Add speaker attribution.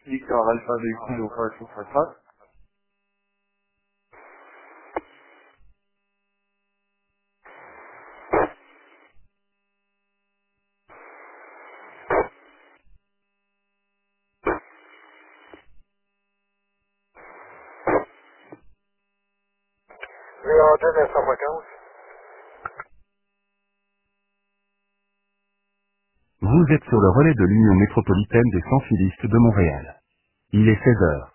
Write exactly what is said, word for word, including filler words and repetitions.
Speaker 1: Victor Alpha Véhicule Opération Façade.
Speaker 2: zéro deux neuf cent cinquante.
Speaker 3: Vous êtes sur le relais de l'Union métropolitaine des sans-filistes de Montréal. Il est seize heures.